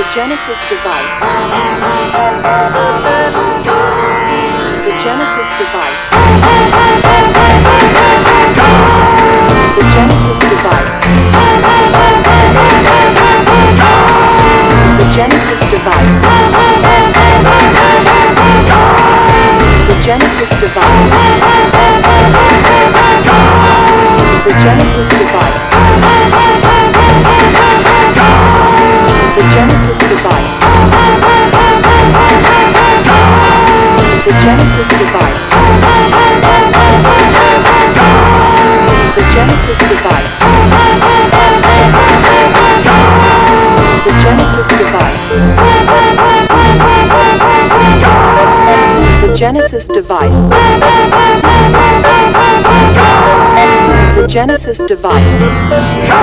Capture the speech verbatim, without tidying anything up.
Genesis device. The Genesis device. The Genesis device. The Genesis device. The Genesis device. The Genesis device. The Genesis device. The Genesis device. The Genesis device. The Genesis device. The Genesis device. The Genesis device.